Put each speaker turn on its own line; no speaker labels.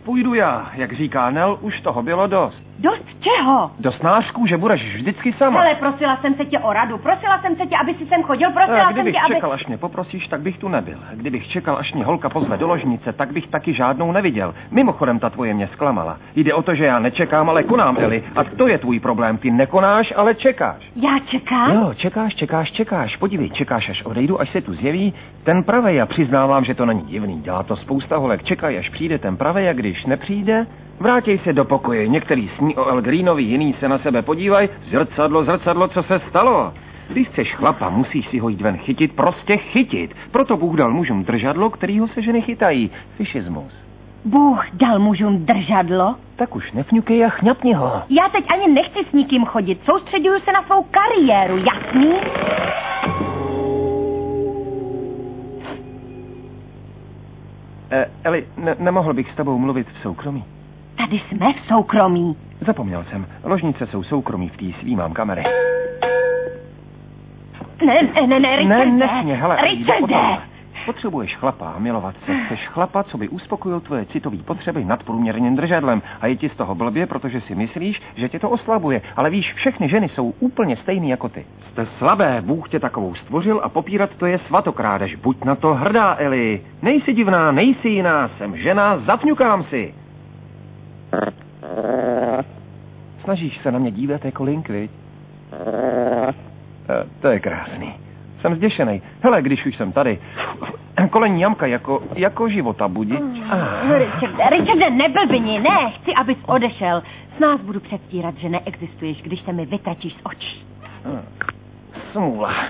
půjdu já. Jak říká Nel, už toho bylo dost.
Dost čeho?
Dost nářků, že budeš vždycky sama.
Ale prosila jsem se tě o radu. Prosila jsem se tě, aby si sem chodil. Prosila jsem tě,
Kdybych
aby...
čekal, až mě poprosíš, tak bych tu nebyl. Kdybych čekal, až mě holka pozve do ložnice, tak bych taky žádnou neviděl. Mimochodem, ta tvoje mě zklamala. Jde o to, že já nečekám, ale konám, Eli. A to je tvůj problém. Ty nekonáš, ale čekáš.
Já čekám?
Jo, čekáš. Podívej, čekáš, až odejdu, až se tu zjeví ten pravej. Já přiznávám, že to není divný. Dělá to spousta holek. Čekaj, až přijde ten pravej, a když nepřijde, vrátěj se do pokoje. Některý sní o El Greenovi, jiný se na sebe podívaj. Zrcadlo, co se stalo? Když chceš chlapa, musíš si ho jít ven chytit, prostě chytit. Proto Bůh dal mužům držadlo, kterýho se ženy chytají. Fišismus.
Bůh dal mužům držadlo?
Tak už nefňukej a chňapni ho.
Já teď ani nechci s nikým chodit. Soustředuju se na svou kariéru, jasný?
Eli, nemohl bych s tebou mluvit v soukromí?
Tady jsme v soukromí.
Zapomněl jsem. Ložnice jsou soukromí, v té svý mám kamery.
Ne, Richarde.
Nesmě, hele.
Richarde.
Potřebuješ chlapa a milovat se. Chceš chlapa, co by uspokojil tvoje citové potřeby nadprůměrným držadlem. A je ti z toho blbě, protože si myslíš, že tě to oslabuje. Ale víš, všechny ženy jsou úplně stejný jako ty. Jste slabé, Bůh tě takovou stvořil a popírat to je svatokrádež. Buď na to hrdá, Eli. Nejsi divná, nejsi jiná, jsem žena, zafňukám si. Snažíš se na mě dívat jako link, viď? To je krásný. Jsem zděšenej. Hele, když už jsem tady. Kolení jamka jako života budič.
Richarde, neblbni, ne. Chci, abys odešel. S nás budu předstírat, že neexistuješ, když se mi vytračíš z očí.
Smůla.